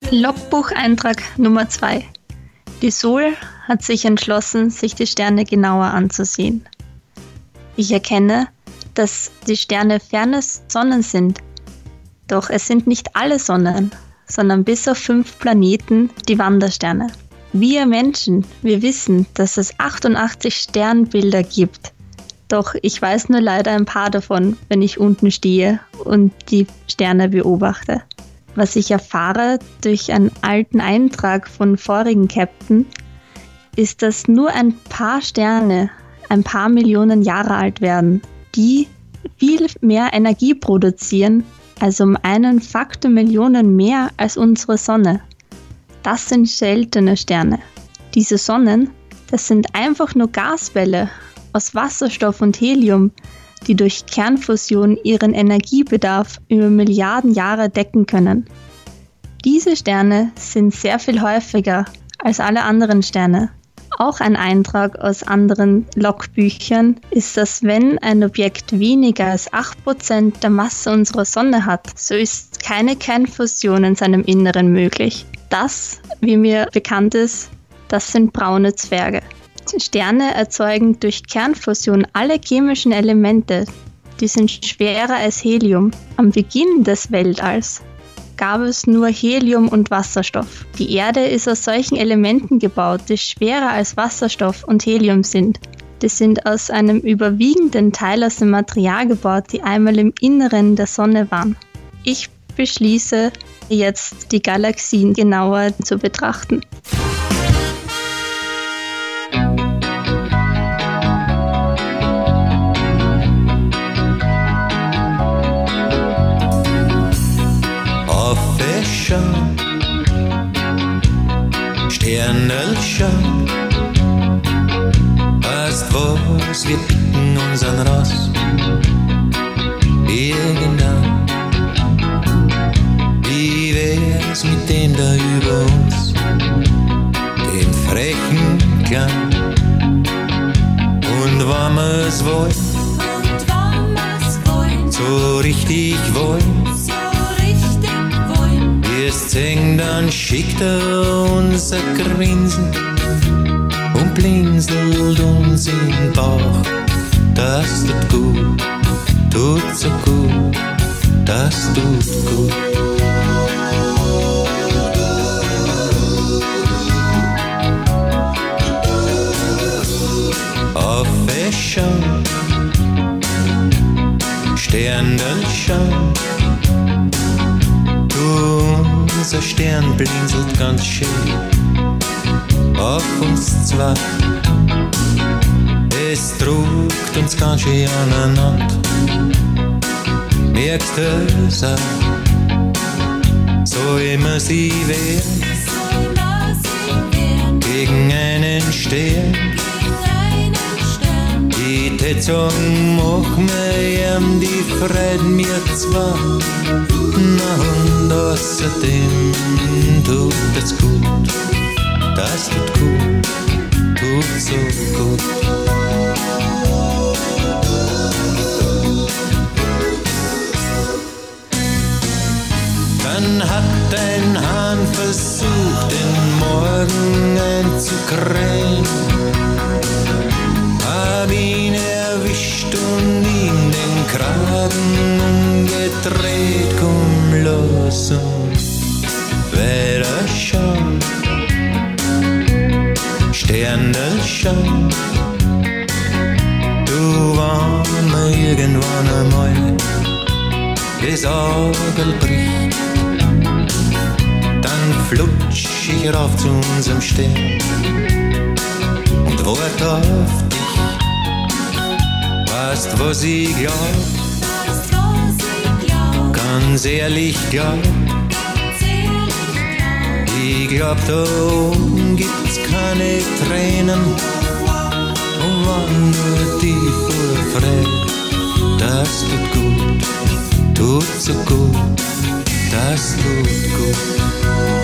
Logbucheintrag Nummer 2. Die Sol hat sich entschlossen, sich die Sterne genauer anzusehen. Ich erkenne, dass die Sterne ferne Sonnen sind. Doch es sind nicht alle Sonnen, sondern bis auf 5 Planeten die Wandersterne. Wir Menschen, wir wissen, dass es 88 Sternbilder gibt. Doch ich weiß nur leider ein paar davon, wenn ich unten stehe und die Sterne beobachte. Was ich erfahre durch einen alten Eintrag von vorigen Captain, ist, dass nur ein paar Sterne ein paar Millionen Jahre alt werden, die viel mehr Energie produzieren, also um einen Faktor Millionen mehr als unsere Sonne. Das sind seltene Sterne. Diese Sonnen, das sind einfach nur Gasbälle aus Wasserstoff und Helium, die durch Kernfusion ihren Energiebedarf über Milliarden Jahre decken können. Diese Sterne sind sehr viel häufiger als alle anderen Sterne. Auch ein Eintrag aus anderen Logbüchern ist, dass wenn ein Objekt weniger als 8% der Masse unserer Sonne hat, so ist keine Kernfusion in seinem Inneren möglich. Das, wie mir bekannt ist, das sind braune Zwerge. Sterne erzeugen durch Kernfusion alle chemischen Elemente, die sind schwerer als Helium. Am Beginn des Weltalls gab es nur Helium und Wasserstoff. Die Erde ist aus solchen Elementen gebaut, die schwerer als Wasserstoff und Helium sind. Die sind aus einem überwiegenden Teil aus dem Material gebaut, die einmal im Inneren der Sonne waren. Ich beschließe jetzt, die Galaxien genauer zu betrachten. Sternelchen, weißt was, wir picken unseren raus. Irgendwann, wie wär's mit dem da über uns, den frechen Klein. Und wenn wir's wollen, so richtig wollen, wirst sehen, dann schickt uns ein Grinsen und blinzelt uns in den Bauch. Das tut gut, tut so gut, das tut gut. Aufwäschen, Sternelchen, unser Stern blinzelt ganz schön auf uns zwei. Es druckt uns ganz schön aneinander. Merkst du es auch? So immer sie werden gegen einen Stern. Die tät sagen, mach mir ihm die Freude mir zwar. Na und außerdem tut es gut, das tut gut, tut so gut. Dann hat ein Hahn versucht, den Morgen einzukrähen, hab ihn erwischt und ihm den Kragen umgedreht. Komm los und weiter schauen, Sternelchen, du wann mir irgendwann einmal das Auge bricht, dann flutsch ich rauf zu unserem Stern und wart auf dich. Weißt was ich glaub, ganz ehrlich glaub, ich glaub, da oben gibt's keine Tränen, und wenn nur die Vorfreude, das tut gut, tut so gut, das tut gut.